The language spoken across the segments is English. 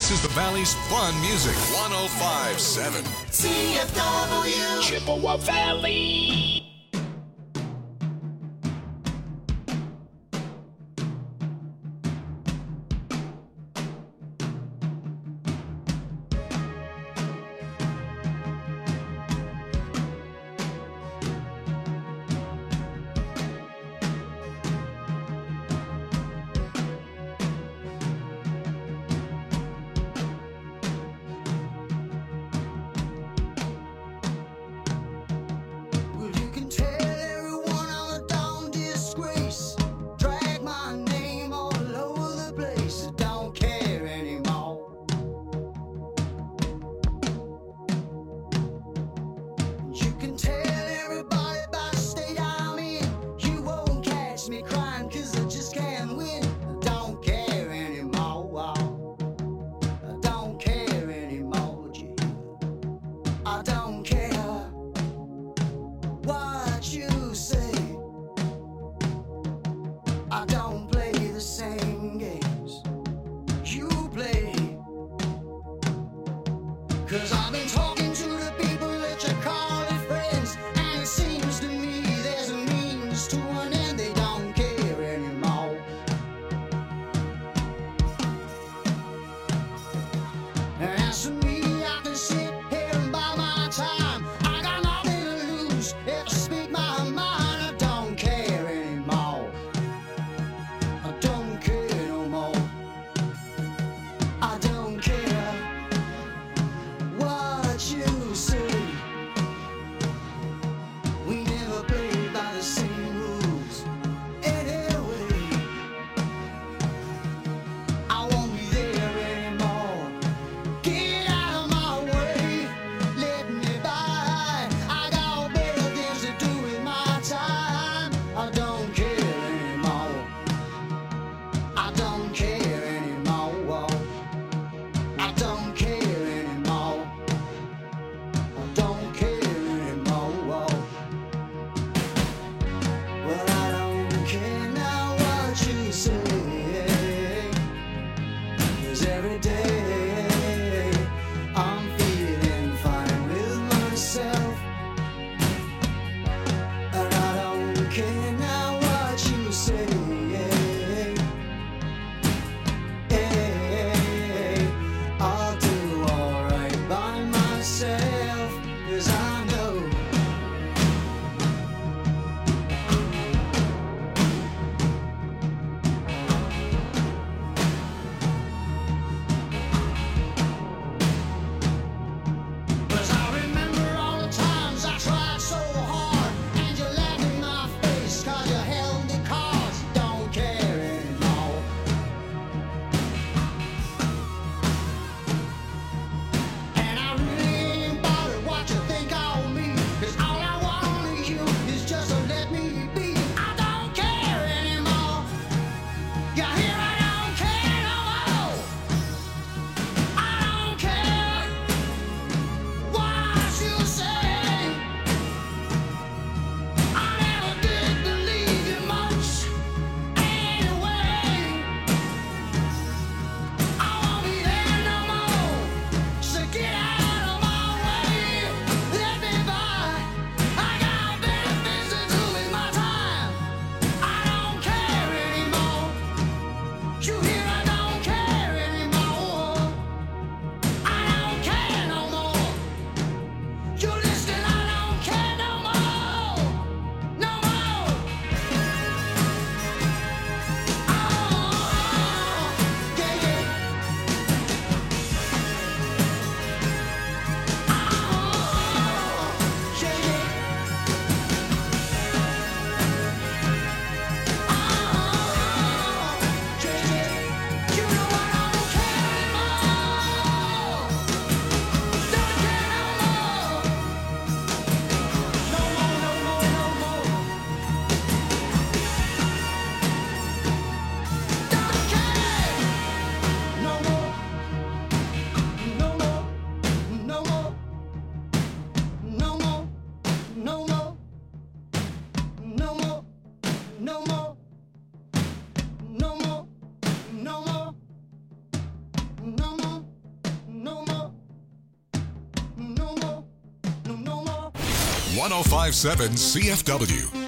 This is the Valley's fun music. 105.7 CFW Chippewa Valley. 1057 CFW.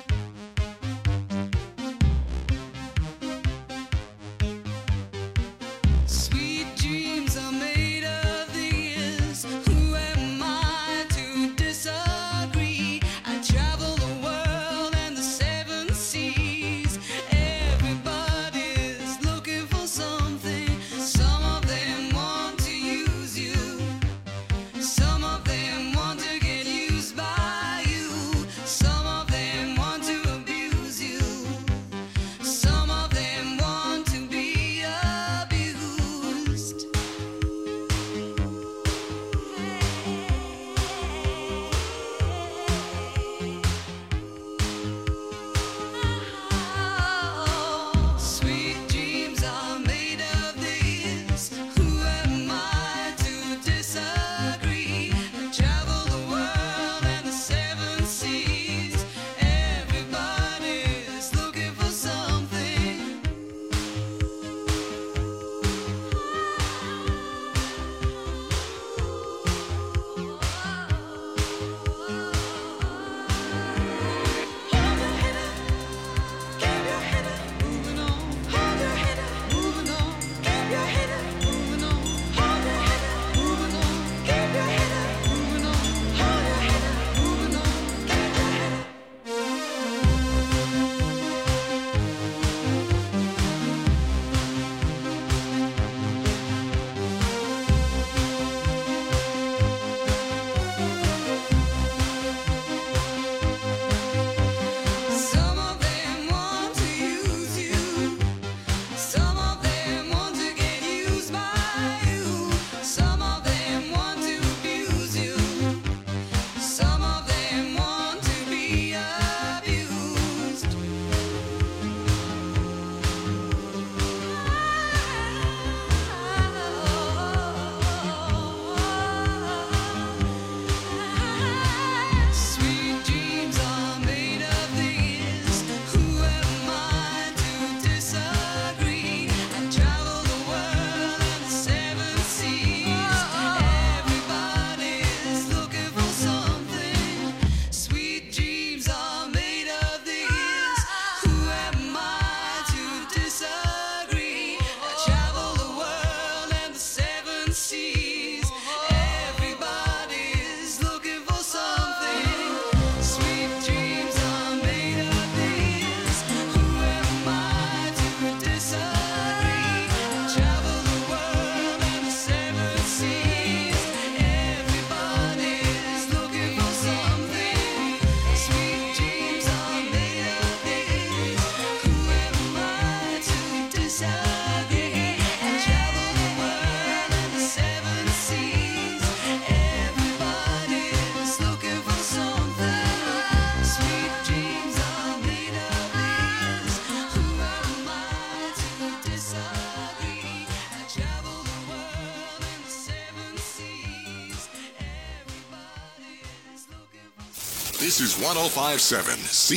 This is 1057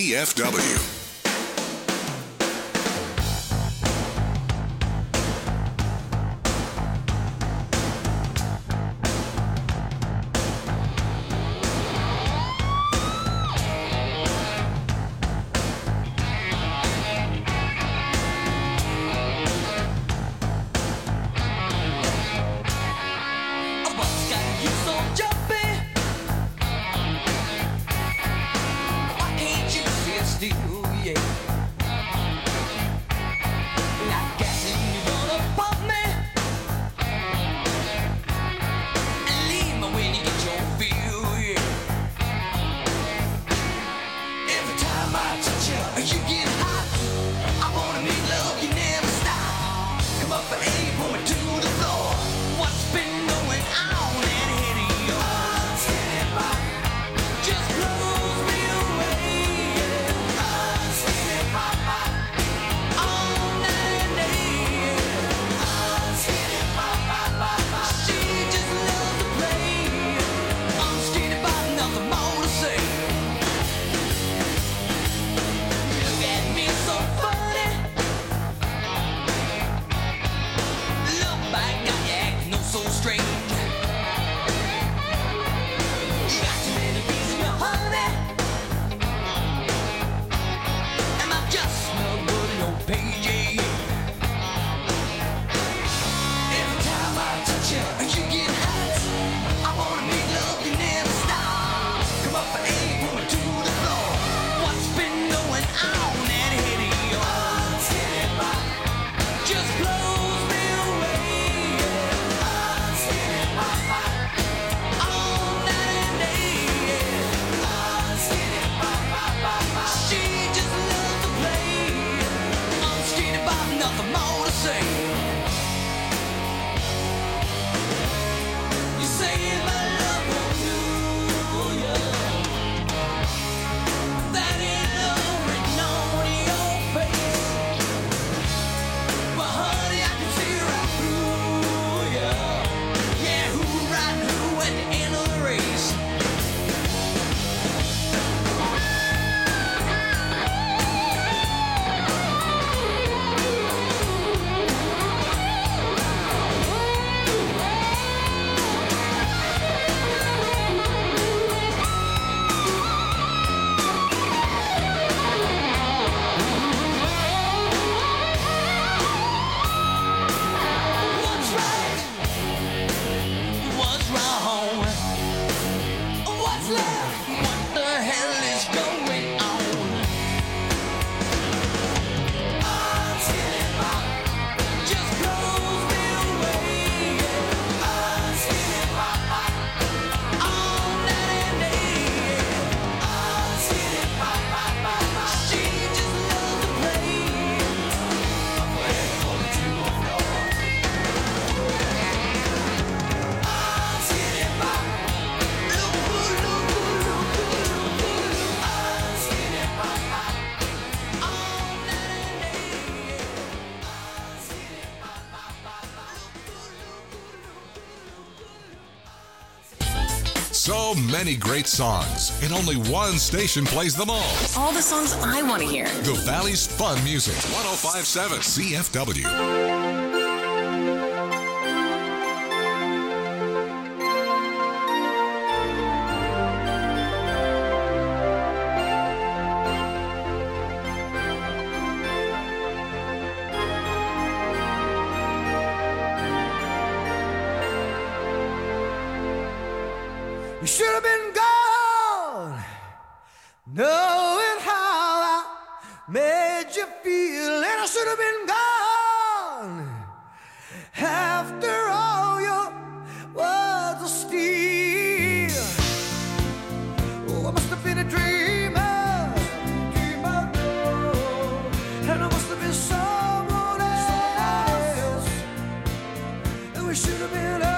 CFW. Still So many great songs, and only one station plays them all. All the songs I want to hear. The Valley's Fun Music, 105.7 CFW. You should have been gone, knowing how I made you feel, and I should have been gone after all your words of steel. Oh, I must have been a dreamer, and I must have been someone else, and we should have been over.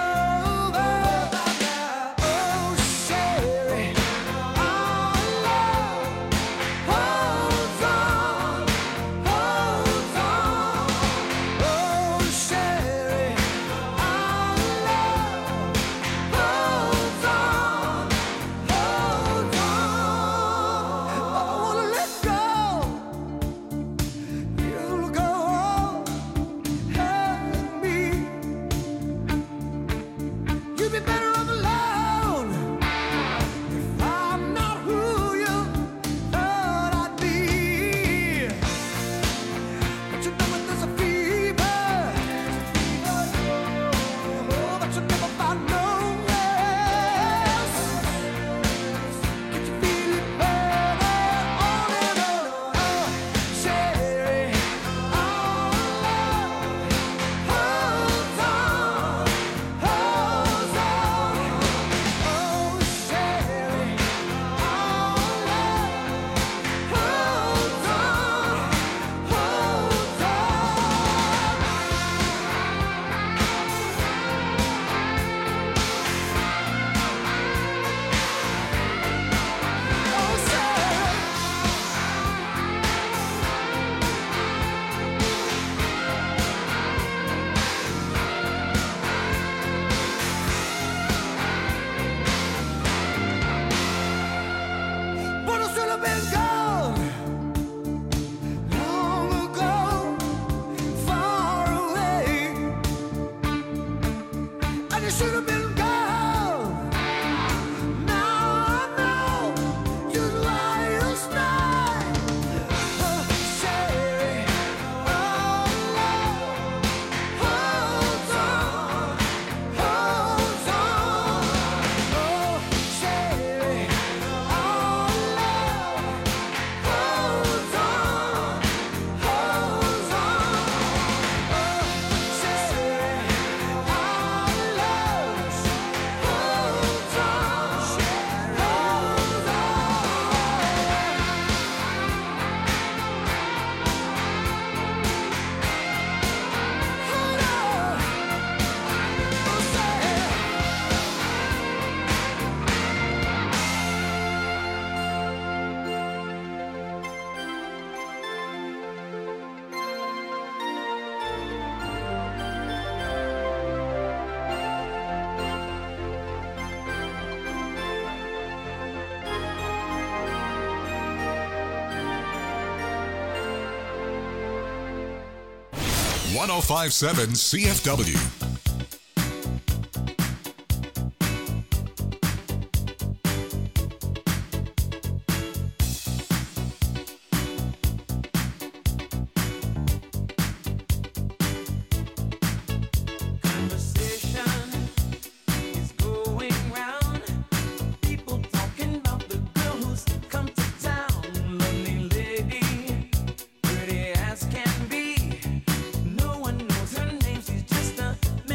.105.7 CFW. Pretty as can be. No one knows her name. She's just a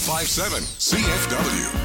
1057 CFW.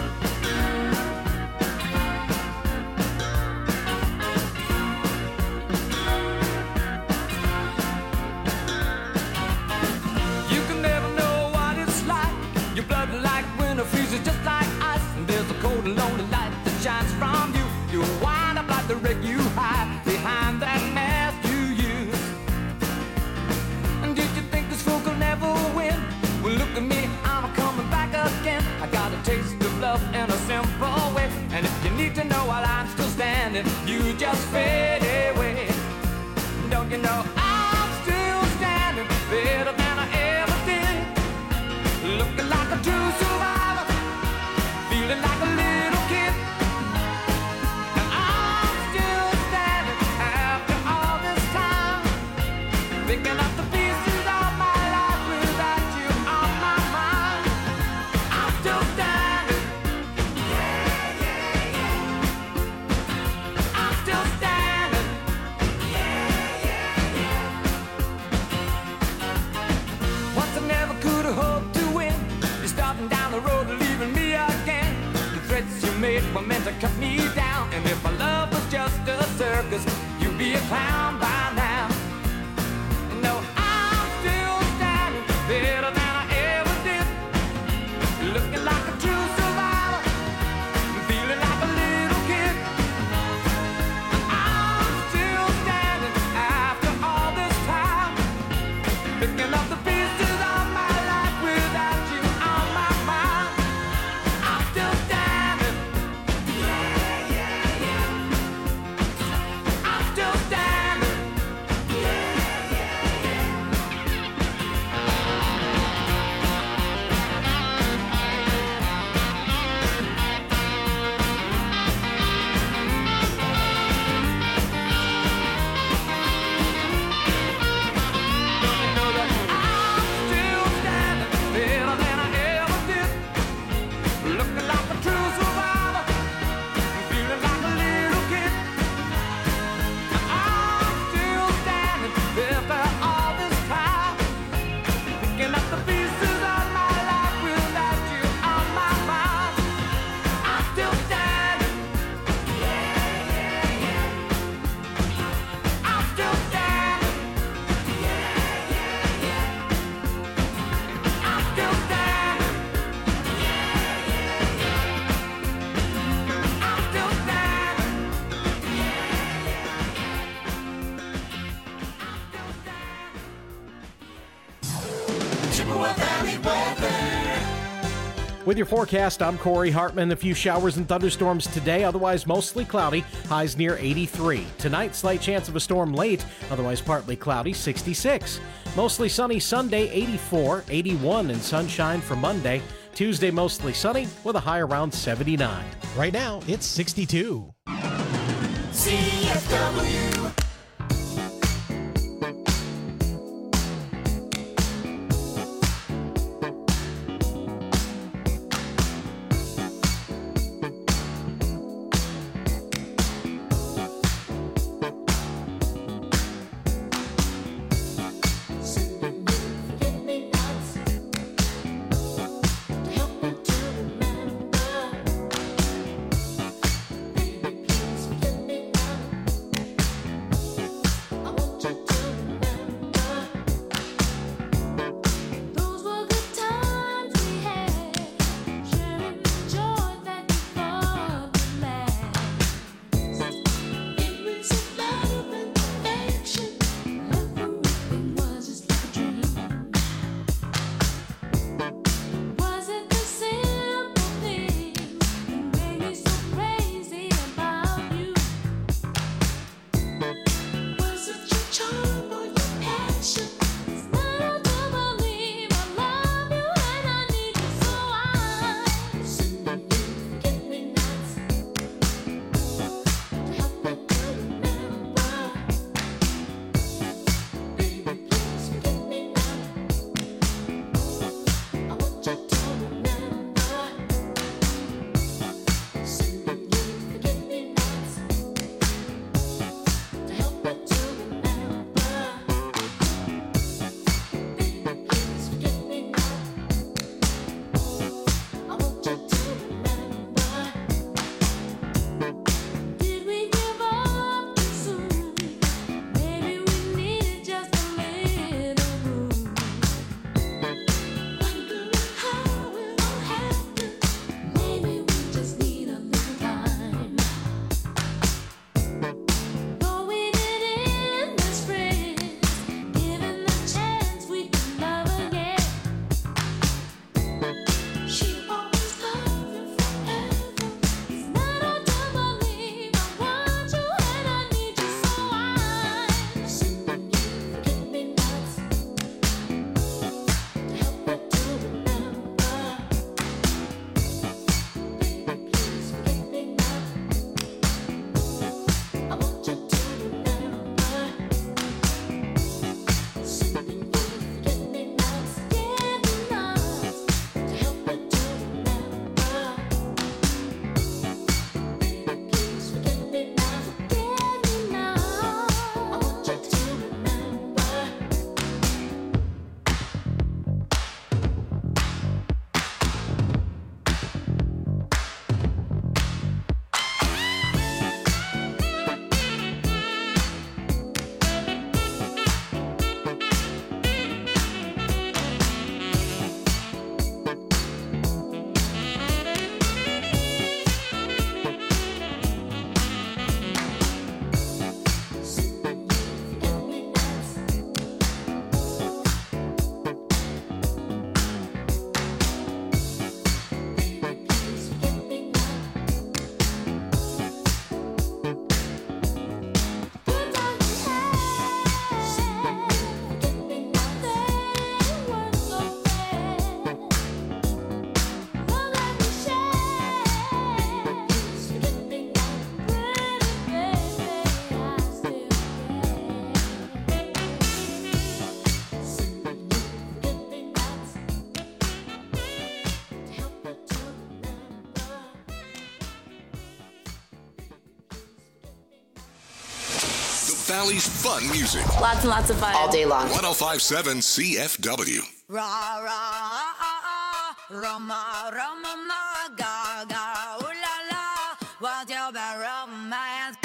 Lonely light that shines from you. You wind up like the wreck you hide behind that mask you use. And did you think this fool could never win? Well, look at me, I'm coming back again. I got a taste of love in a simple way. And if you need to know while I'm still standing, you just fade away. Don't you know I'm still standing better than I ever did? Looking like a true survivor, feeling like a little kid. And I'm still standing after all this time, picking up the pieces of my life without you on my mind. I'm still standing. Yeah, yeah, yeah. I'm still standing. Yeah, yeah, yeah. Once I never could have hoped to win. You're starting down the road and leaving me again. Threats you made were meant to cut me down. And if my love was just a circus, you'd be a clown by now. No, I'm still standing better than I ever did. Looking like a true survivor, feeling like a little kid. And I'm still standing after all this time, picking up the pieces of my life without you on my mind. I'm still standing. With your forecast, I'm Corey Hartman. A few showers and thunderstorms today, otherwise mostly cloudy, highs near 83. Tonight, slight chance of a storm late, otherwise partly cloudy, 66. Mostly sunny Sunday, 84, 81 and sunshine for Monday. Tuesday, mostly sunny with a high around 79. Right now, it's 62. CFW. Valley's fun music. Lots and lots of fun. All day long. 105.7 CFW. Ra ra Roma Roma ma ga ga ooh la la, what's your bad romance?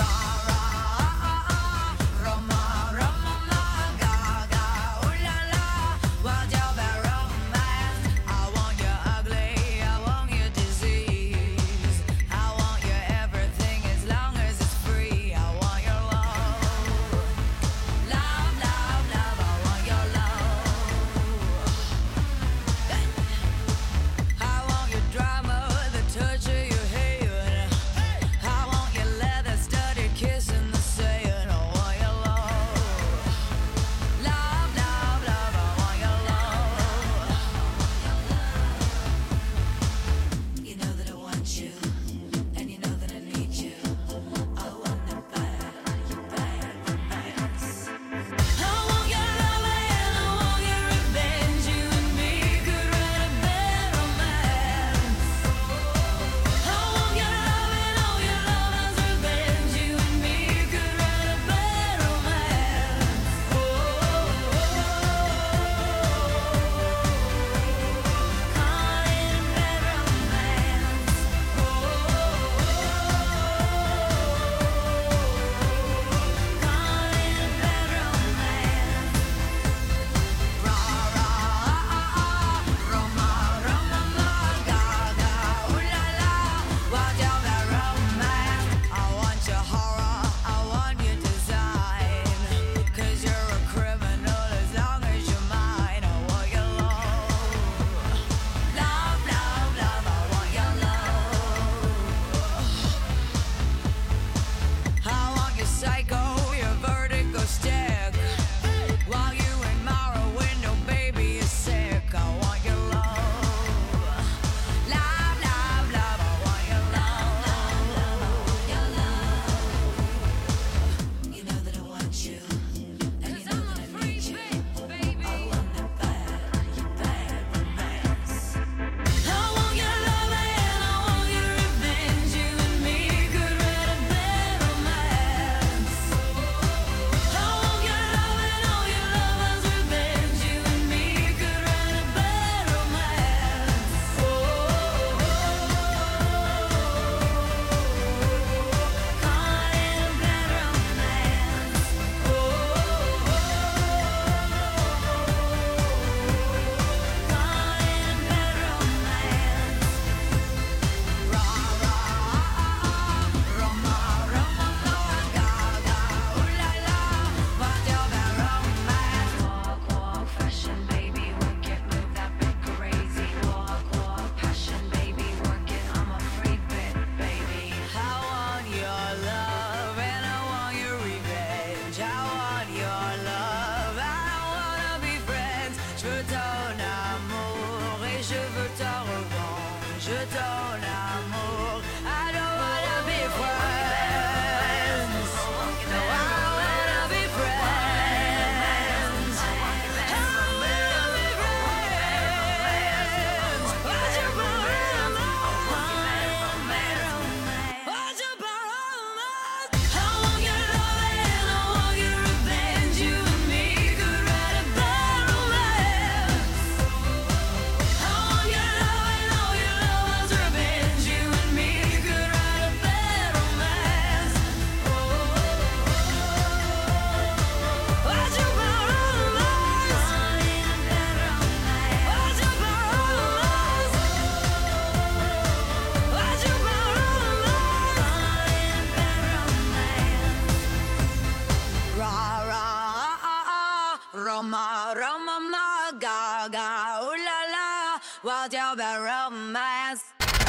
Roma, Roma, ma, ga, ga, ooh la la, what's your bad romance?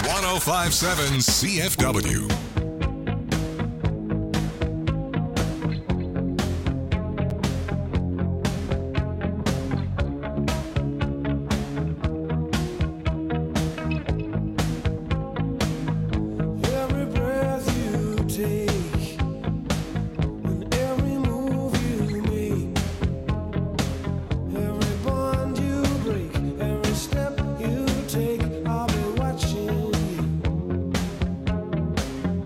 105.7 CFW. Step you take, I'll be watching you.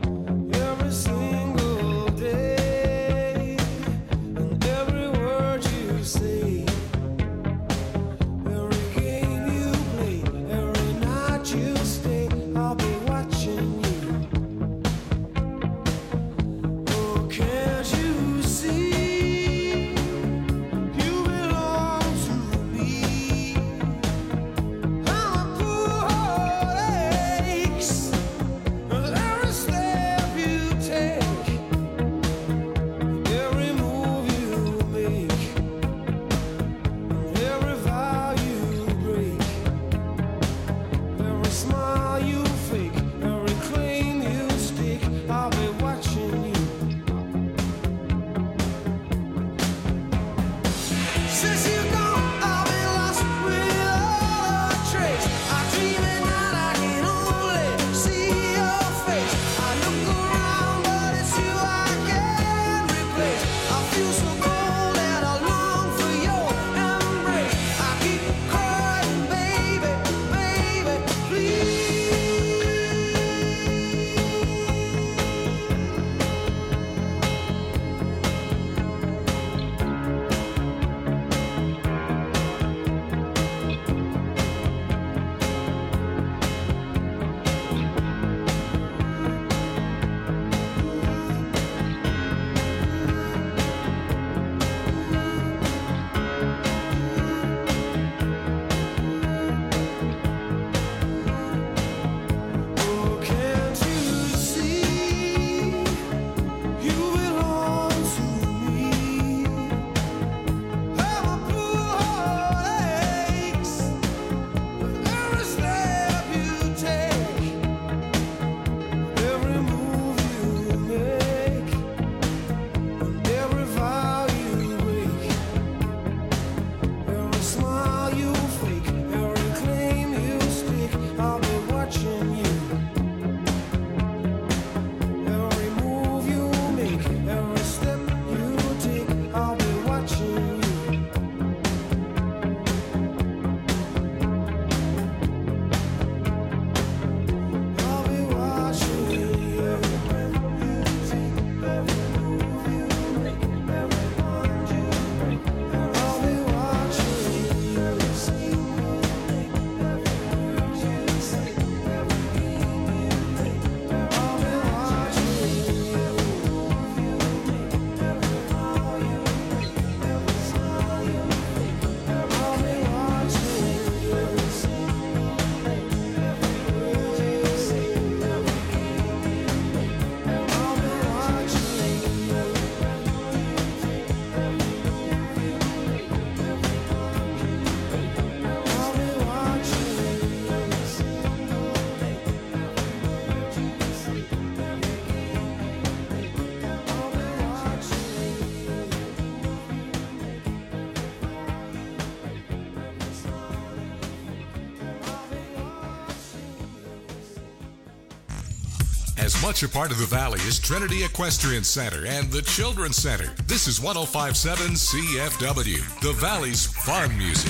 As much a part of the Valley as Trinity Equestrian Center and the Children's Center. This is 105.7 CFW, the Valley's fun music.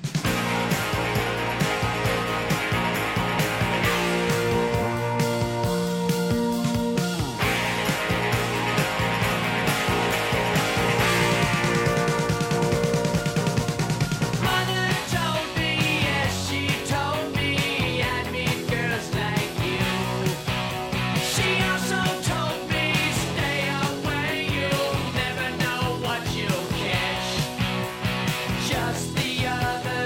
Just the other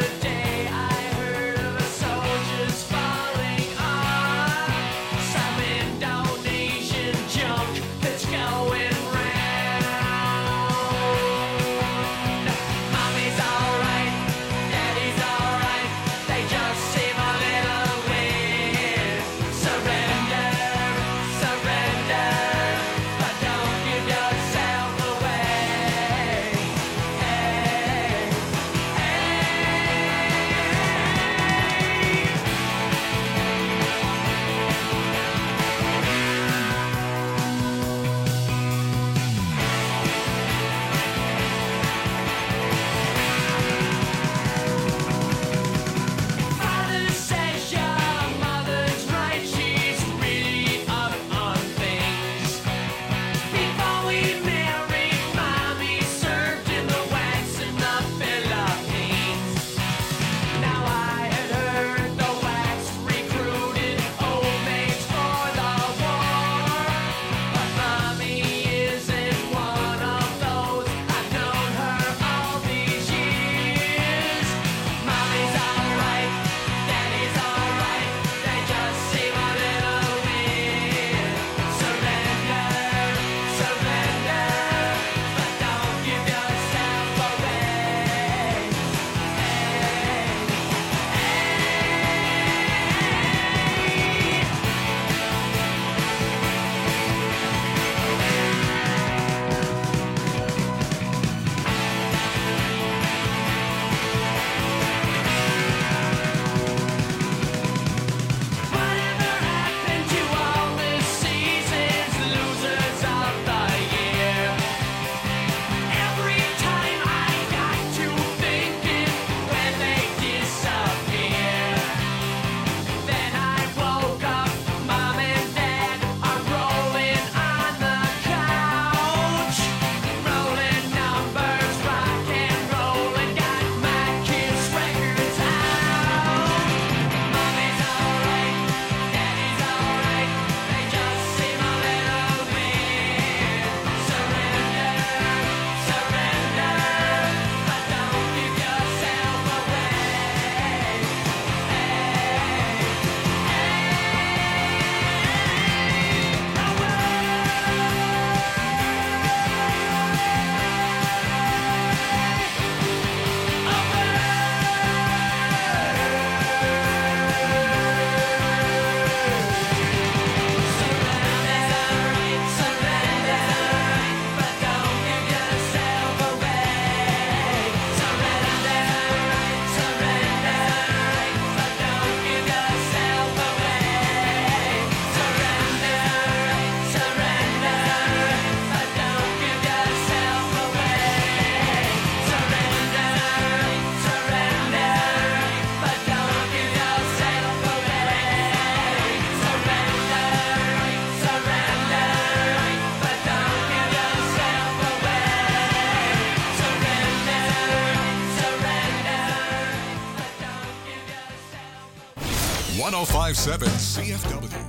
1057 CFW.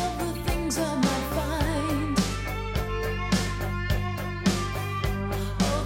Oh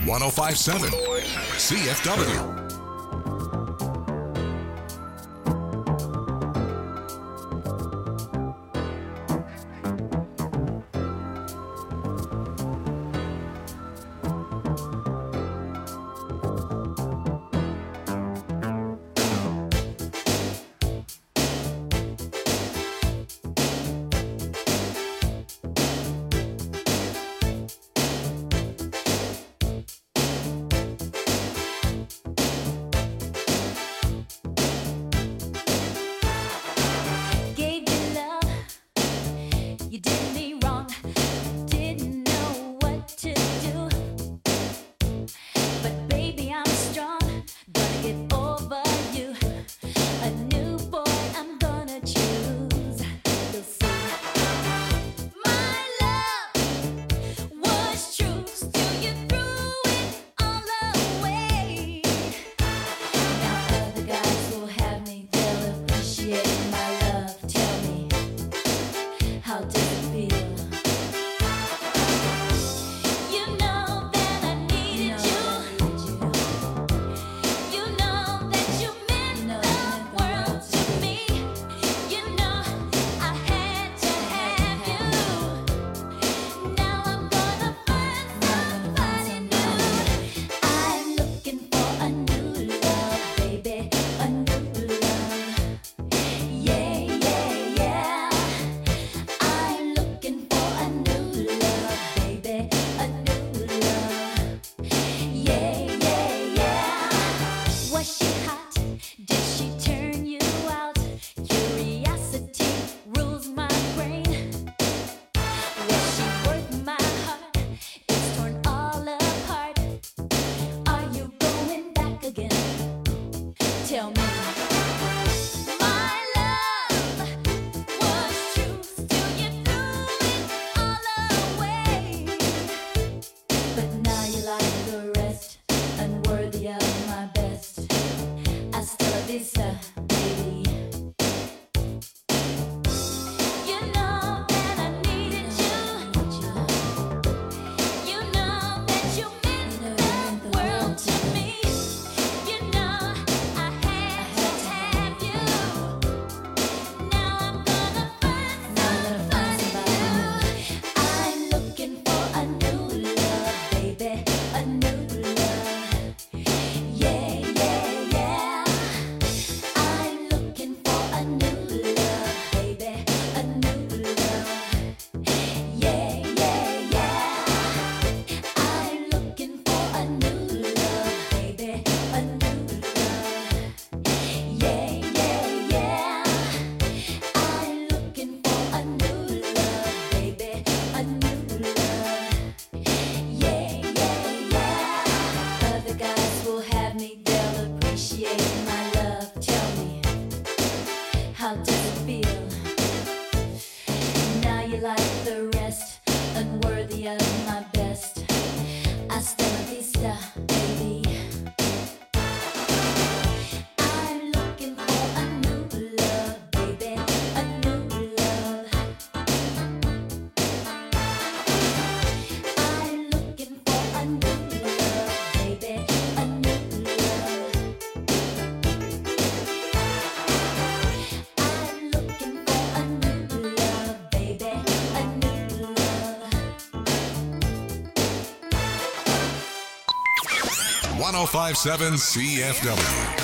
105.7 CFW. .105.7 CFW.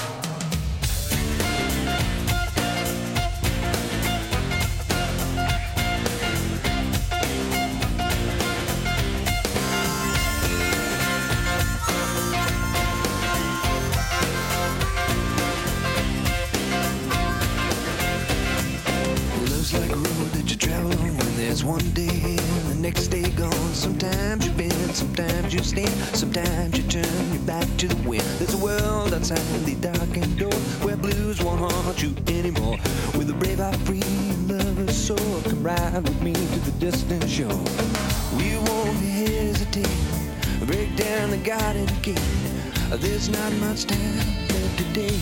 Sometimes you turn your back to the wind. There's a world outside the darkened door where blues won't haunt you anymore. With a brave heart, free lover's soul, come ride with me to the distant shore. We won't hesitate, break down the garden gate. There's not much time left today.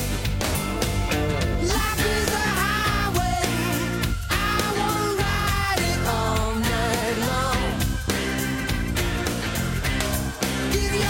Life is a highway, I wanna ride it all night long. Give you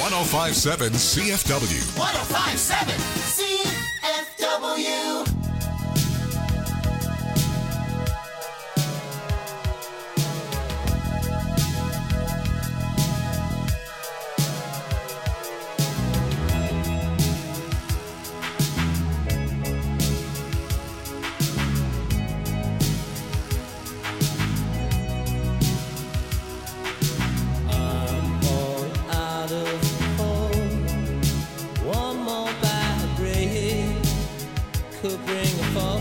1057 CFW. 1057 CFW. Could bring a fall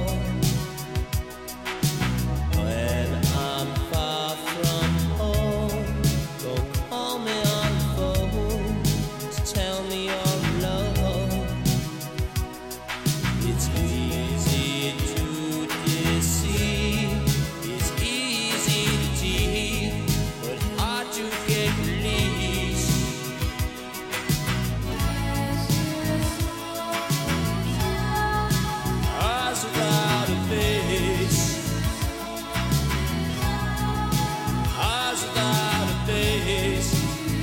when I'm far from home. Don't call me on the phone to tell me you're alone. It's easy to deceive, it's easy to cheat, but hard to get released. Eyes without a face, eyes without a face,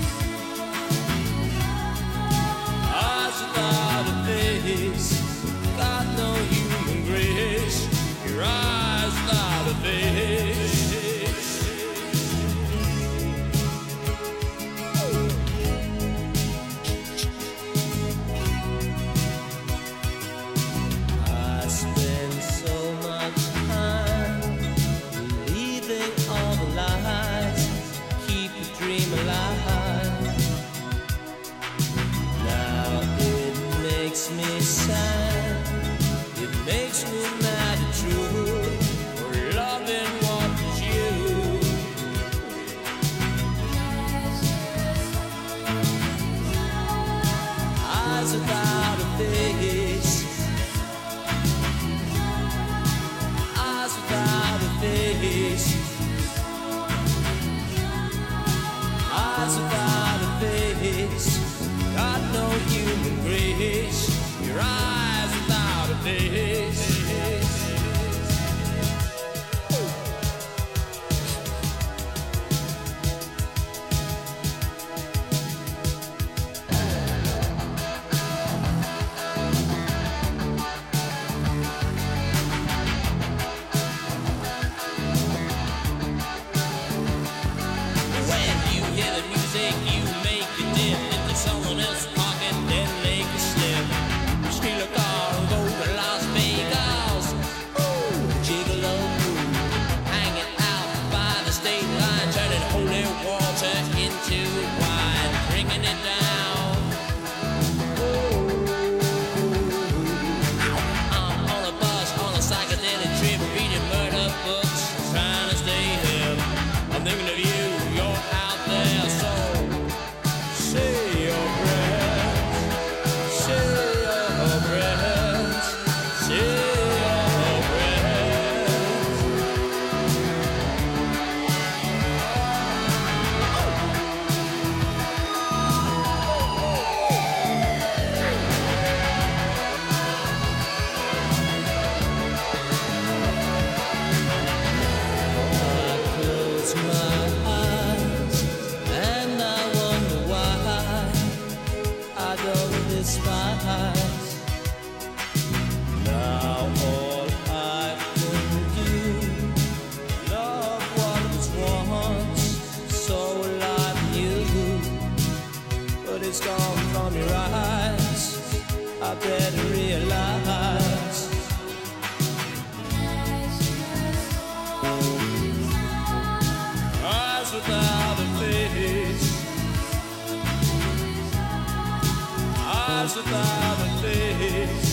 eyes without a face. Got no human grace. Your eyes without a face. I spend so much time believing all the lies, keep the dream alive. Now it makes me sad, it makes me mad and true, for loving what was you. Eyes without a face, eyes without a face, eyes without a face. Got no human grace. Your eyes without a face. When you hear the music, you make it dip into someone else's pocket, then make a slip. Steal a car and go to Las Vegas. Ooh, gigolo, hanging out by the state line, turning holy water into wine, bringing it down. I'm on a bus, on a psychedelic trip, reading murder books, trying to stay hip. I'm thinking of you, you're out there, so say your prayers, say your prayers, say your prayers. I close my eyes and I wonder why I don't despise. Now all I can do, love what was once so alive in you, but it's gone from your eyes. I better realize. Eyes without a face, eyes without a face,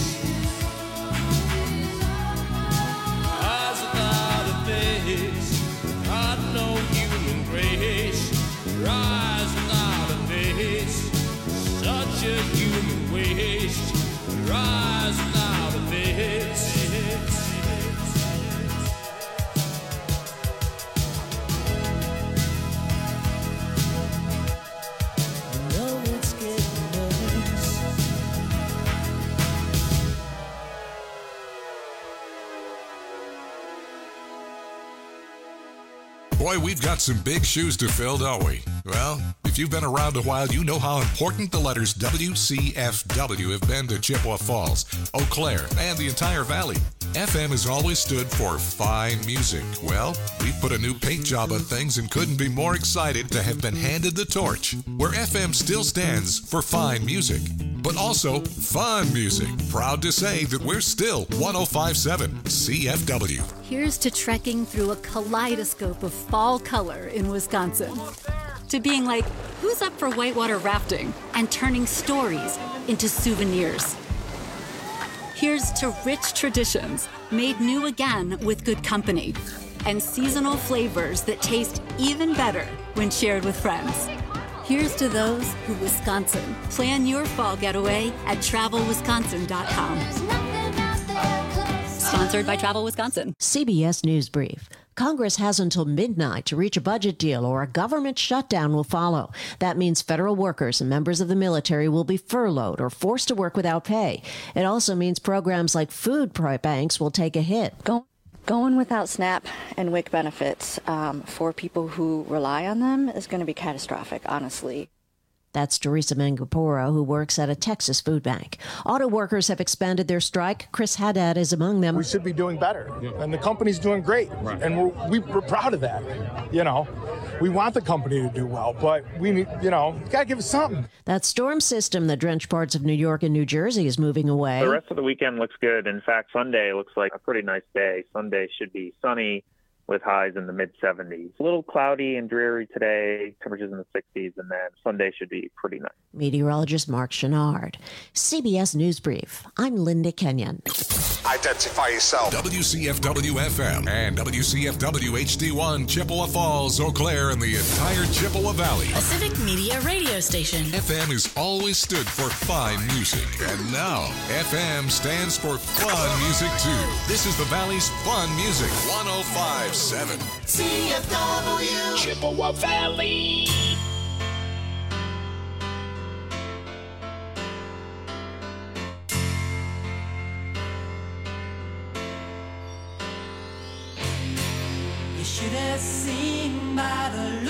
eyes without a face. Got no human grace. Your eyes without a face, such a human waste. Your eyes without a face. Boy, we've got some big shoes to fill, don't we? Well, before If you've been around a while, you know how important the letters WCFW have been to Chippewa Falls, Eau Claire, and the entire valley. FM has always stood for fine music. Well, we put a new paint job on things and couldn't be more excited to have been handed the torch, where FM still stands for fine music, but also fun music. Proud to say that we're still 105.7 CFW. Here's to trekking through a kaleidoscope of fall color in Wisconsin. To being like, who's up for whitewater rafting and turning stories into souvenirs? Here's to rich traditions made new again with good company and seasonal flavors that taste even better when shared with friends. Here's to those who Wisconsin. Plan your fall getaway at travelwisconsin.com. Sponsored by Travel Wisconsin. CBS News Brief. Congress has until midnight to reach a budget deal or a government shutdown will follow. That means federal workers and members of the military will be furloughed or forced to work without pay. It also means programs like food banks will take a hit. Going without SNAP and WIC benefits for people who rely on them is going to be catastrophic, honestly. That's Teresa Mangapura, who works at a Texas food bank. Auto workers have expanded their strike. Chris Haddad is among them. We should be doing better, and the company's doing great, and we're proud of that. You know, we want the company to do well, but we need, got to give us something. That storm system that drenched parts of New York and New Jersey is moving away. The rest of the weekend looks good. In fact, Sunday looks like a pretty nice day. Sunday should be sunny, with highs in the mid-70s. A little cloudy and dreary today, temperatures in the 60s, and then Sunday should be pretty nice. Meteorologist Mark Chenard. CBS News Brief. I'm Linda Kenyon. Identify yourself. WCFW-FM and WCFW-HD1, Chippewa Falls, Eau Claire, and the entire Chippewa Valley. A civic media radio station. FM has always stood for fine music, and now FM stands for fun music, too. This is the Valley's fun music, 105.7 CFW Chippewa Valley. You should have seen by the